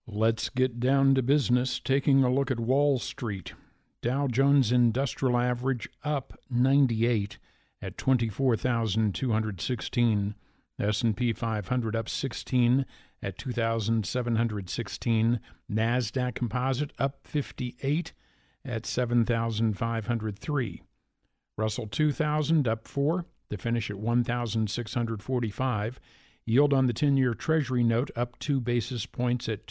Let's get down to business, taking a look at Wall Street. Dow Jones Industrial Average up 98 at 24,216. S&P 500 up 16 at 2,716. NASDAQ Composite up 58 at 7,503. Russell 2000 up 4 to finish at 1,645. Yield on the 10-year Treasury note up 2 basis points at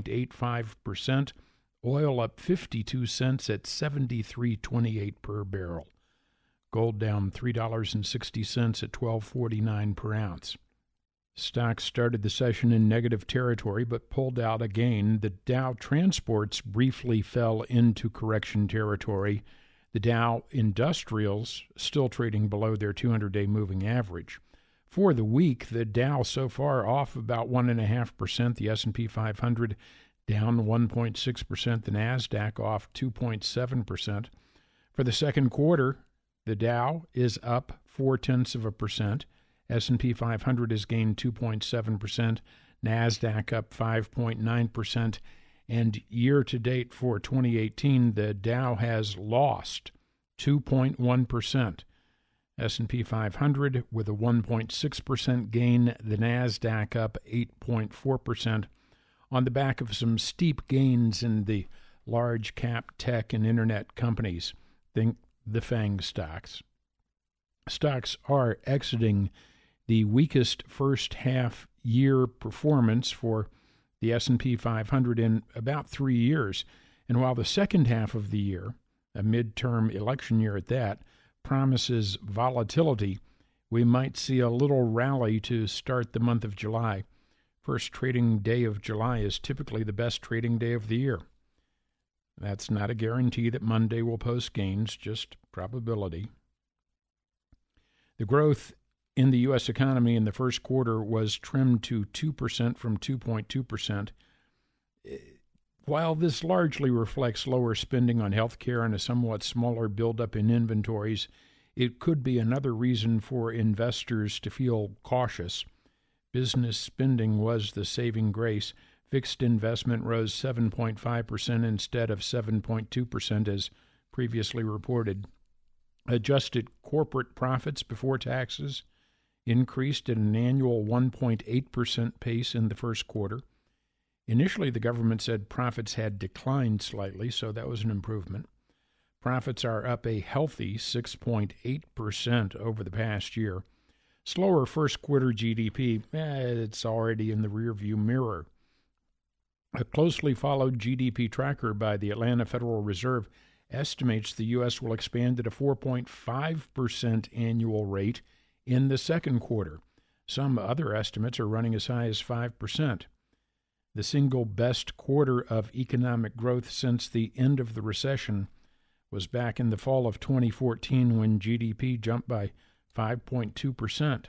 2.85%. Oil up 52 cents at $73.28 per barrel. Gold down $3.60 at $12.49 per ounce. Stocks started the session in negative territory but pulled out again. The Dow Transports briefly fell into correction territory. The Dow Industrials still trading below their 200-day moving average. For the week, the Dow so far off about 1.5%, the S&P 500 down 1.6%, the NASDAQ off 2.7%. For the second quarter, the Dow is up 0.4%, S&P 500 has gained 2.7%, NASDAQ up 5.9%, and year-to-date for 2018, the Dow has lost 2.1%. S&P 500 with a 1.6% gain, the NASDAQ up 8.4% on the back of some steep gains in the large cap tech and internet companies. Think the FANG stocks. Stocks are exiting the weakest first half year performance for the S&P 500 in about 3 years. And while the second half of the year, a midterm election year at that, promises volatility, we might see a little rally to start the month of July. First trading day of July is typically the best trading day of the year. That's not a guarantee that Monday will post gains, just probability. The growth in the U.S. economy in the first quarter was trimmed to 2% from 2.2%. While this largely reflects lower spending on health care and a somewhat smaller buildup in inventories, it could be another reason for investors to feel cautious. Business spending was the saving grace. Fixed investment rose 7.5% instead of 7.2% as previously reported. Adjusted corporate profits before taxes increased at an annual 1.8% pace in the first quarter. Initially, the government said profits had declined slightly, so that was an improvement. Profits are up a healthy 6.8% over the past year. Slower first quarter GDP, it's already in the rearview mirror. A closely followed GDP tracker by the Atlanta Federal Reserve estimates the U.S. will expand at a 4.5% annual rate in the second quarter. Some other estimates are running as high as 5%. The single best quarter of economic growth since the end of the recession was back in the fall of 2014 when GDP jumped by 5.2%.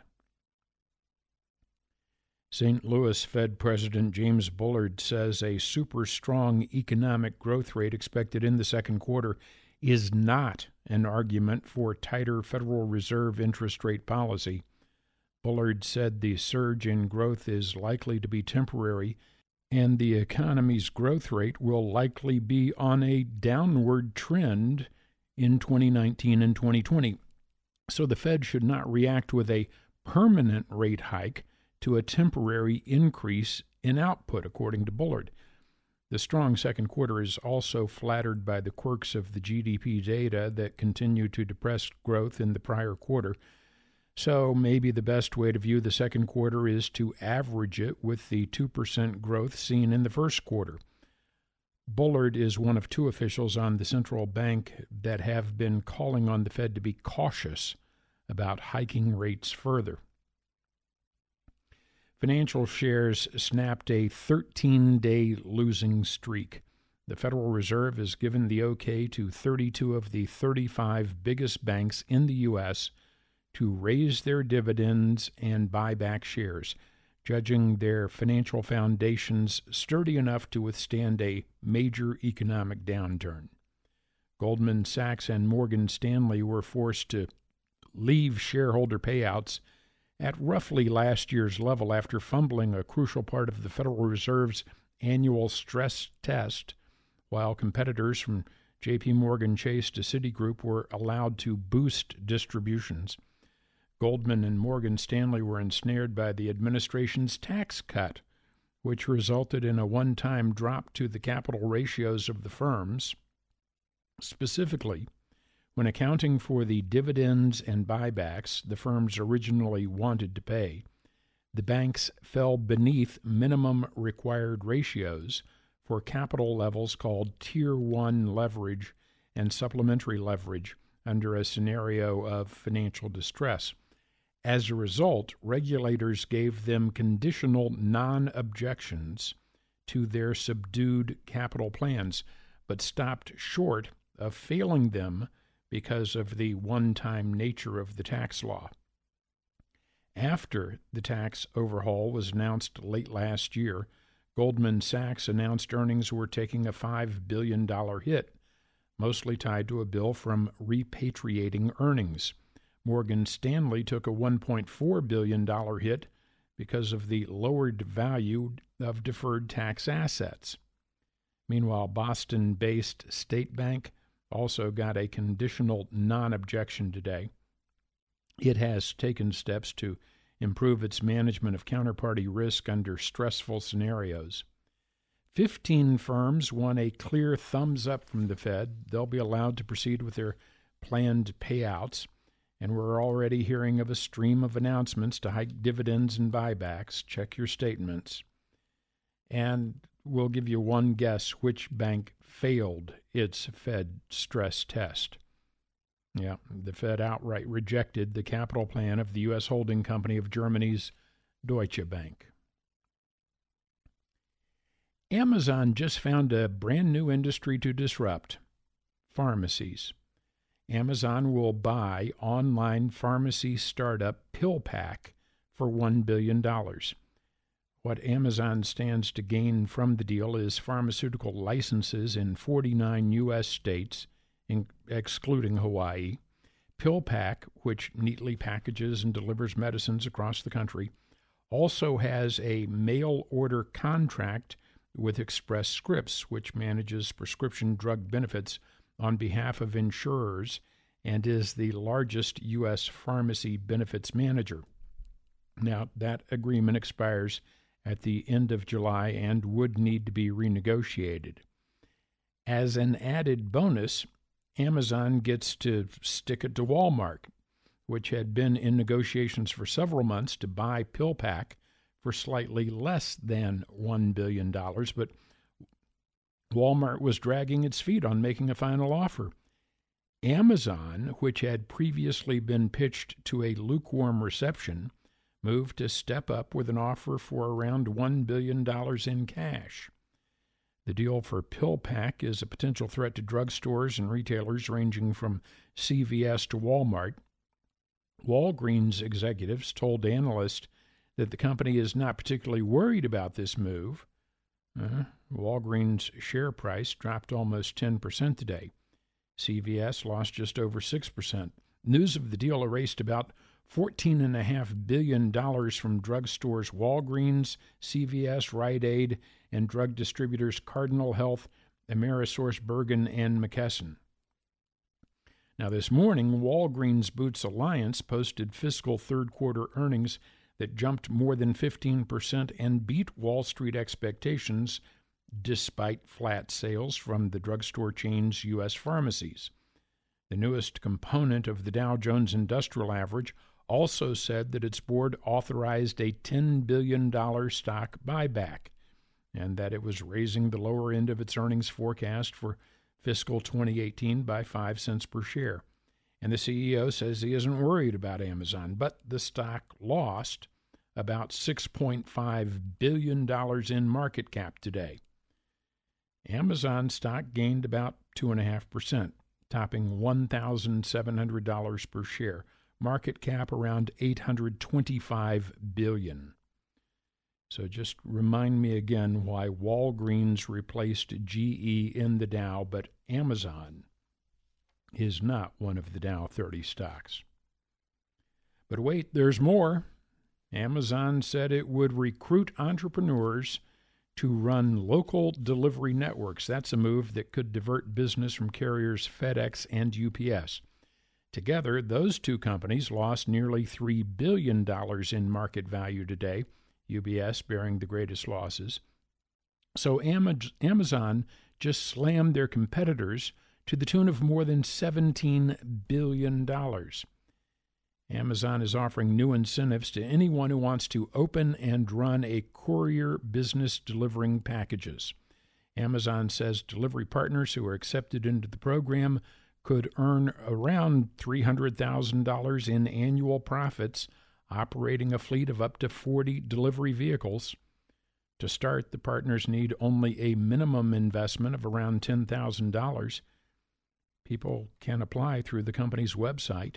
St. Louis Fed President James Bullard says a super strong economic growth rate expected in the second quarter is not an argument for tighter Federal Reserve interest rate policy. Bullard said the surge in growth is likely to be temporary, and the economy's growth rate will likely be on a downward trend in 2019 and 2020. So the Fed should not react with a permanent rate hike to a temporary increase in output, according to Bullard. The strong second quarter is also flattered by the quirks of the GDP data that continue to depress growth in the prior quarter. So maybe the best way to view the second quarter is to average it with the 2% growth seen in the first quarter. Bullard is one of two officials on the central bank that have been calling on the Fed to be cautious about hiking rates further. Financial shares snapped a 13-day losing streak. The Federal Reserve has given the okay to 32 of the 35 biggest banks in the U.S. to raise their dividends and buy back shares, judging their financial foundations sturdy enough to withstand a major economic downturn. Goldman Sachs and Morgan Stanley were forced to leave shareholder payouts at roughly last year's level after fumbling a crucial part of the Federal Reserve's annual stress test, while competitors from J.P. Morgan Chase to Citigroup were allowed to boost distributions. Goldman and Morgan Stanley were ensnared by the administration's tax cut, which resulted in a one-time drop to the capital ratios of the firms. Specifically, when accounting for the dividends and buybacks the firms originally wanted to pay, the banks fell beneath minimum required ratios for capital levels called Tier 1 leverage and supplementary leverage under a scenario of financial distress. As a result, regulators gave them conditional non-objections to their subdued capital plans, but stopped short of failing them because of the one-time nature of the tax law. After the tax overhaul was announced late last year, Goldman Sachs announced earnings were taking a $5 billion hit, mostly tied to a bill from repatriating earnings. Morgan Stanley took a $1.4 billion hit because of the lowered value of deferred tax assets. Meanwhile, Boston-based State Bank also got a conditional non-objection today. It has taken steps to improve its management of counterparty risk under stressful scenarios. 15 firms won a clear thumbs up from the Fed. They'll be allowed to proceed with their planned payouts, and we're already hearing of a stream of announcements to hike dividends and buybacks. Check your statements. And we'll give you one guess which bank failed its Fed stress test. Yeah, the Fed outright rejected the capital plan of the U.S. holding company of Germany's Deutsche Bank. Amazon just found a brand new industry to disrupt: pharmacies. Amazon will buy online pharmacy startup PillPack for $1 billion. What Amazon stands to gain from the deal is pharmaceutical licenses in 49 U.S. states, excluding Hawaii. PillPack, which neatly packages and delivers medicines across the country, also has a mail-order contract with Express Scripts, which manages prescription drug benefits on behalf of insurers and is the largest U.S. pharmacy benefits manager. Now, that agreement expires at the end of July and would need to be renegotiated. As an added bonus, Amazon gets to stick it to Walmart, which had been in negotiations for several months to buy PillPack for slightly less than $1 billion, but Walmart was dragging its feet on making a final offer. Amazon, which had previously been pitched to a lukewarm reception, moved to step up with an offer for around $1 billion in cash. The deal for PillPack is a potential threat to drugstores and retailers ranging from CVS to Walmart. Walgreens executives told analysts that the company is not particularly worried about this move. Walgreens' share price dropped almost 10% today. CVS lost just over 6%. News of the deal erased about $14.5 billion from drugstores Walgreens, CVS, Rite Aid, and drug distributors Cardinal Health, AmerisourceBergen, and McKesson. Now, this morning, Walgreens Boots Alliance posted fiscal third-quarter earnings that jumped more than 15% and beat Wall Street expectations despite flat sales from the drugstore chain's U.S. pharmacies. The newest component of the Dow Jones Industrial Average also said that its board authorized a $10 billion stock buyback and that it was raising the lower end of its earnings forecast for fiscal 2018 by 5 cents per share. And the CEO says he isn't worried about Amazon, but the stock lost about $6.5 billion in market cap today. Amazon stock gained about 2.5%, topping $1,700 per share. Market cap around $825 billion. So just remind me again why Walgreens replaced GE in the Dow, but Amazon is not one of the Dow 30 stocks. But wait, there's more. Amazon said it would recruit entrepreneurs to run local delivery networks. That's a move that could divert business from carriers FedEx and UPS. Together, those two companies lost nearly $3 billion in market value today, UBS bearing the greatest losses. So Amazon just slammed their competitors to the tune of more than $17 billion. Amazon is offering new incentives to anyone who wants to open and run a courier business delivering packages. Amazon says delivery partners who are accepted into the program could earn around $300,000 in annual profits operating a fleet of up to 40 delivery vehicles. To start, the partners need only a minimum investment of around $10,000. People can apply through the company's website.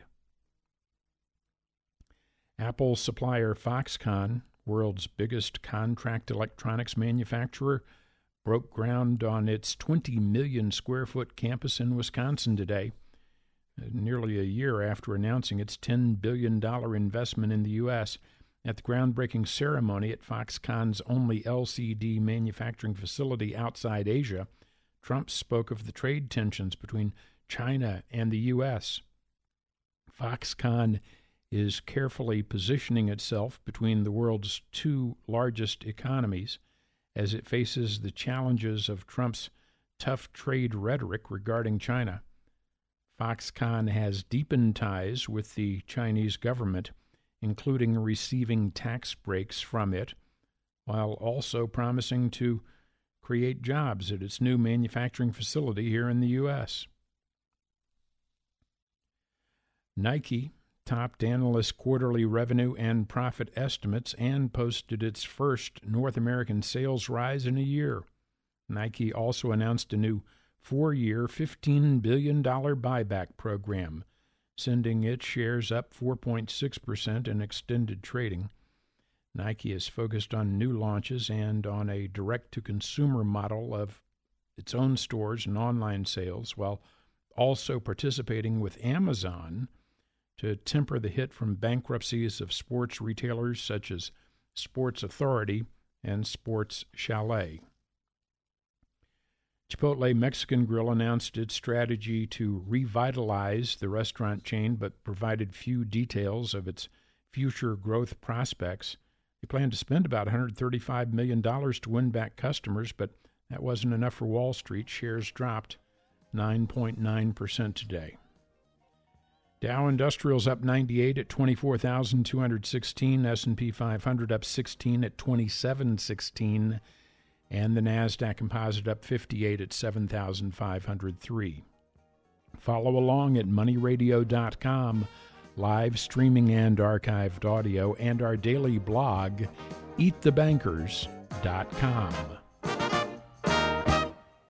Apple supplier Foxconn, world's biggest contract electronics manufacturer, broke ground on its 20 million square foot campus in Wisconsin today, nearly a year after announcing its $10 billion investment in the U.S. At the groundbreaking ceremony at Foxconn's only LCD manufacturing facility outside Asia, Trump spoke of the trade tensions between China and the U.S. Foxconn is carefully positioning itself between the world's two largest economies as it faces the challenges of Trump's tough trade rhetoric regarding China. Foxconn has deepened ties with the Chinese government, including receiving tax breaks from it, while also promising to create jobs at its new manufacturing facility here in the U.S. Nike topped analyst quarterly revenue and profit estimates and posted its first North American sales rise in a year. Nike also announced a new 4-year, $15 billion buyback program, sending its shares up 4.6% in extended trading. Nike is focused on new launches and on a direct-to-consumer model of its own stores and online sales, while also participating with Amazon to temper the hit from bankruptcies of sports retailers such as Sports Authority and Sports Chalet. Chipotle Mexican Grill announced its strategy to revitalize the restaurant chain, but provided few details of its future growth prospects. They plan to spend about $135 million to win back customers, but that wasn't enough for Wall Street. Shares dropped 9.9% today. Dow Industrials up 98 at 24,216. S&P 500 up 16 at 2716. And the NASDAQ Composite up 58 at 7,503. Follow along at moneyradio.com, live streaming and archived audio, and our daily blog, eatthebankers.com.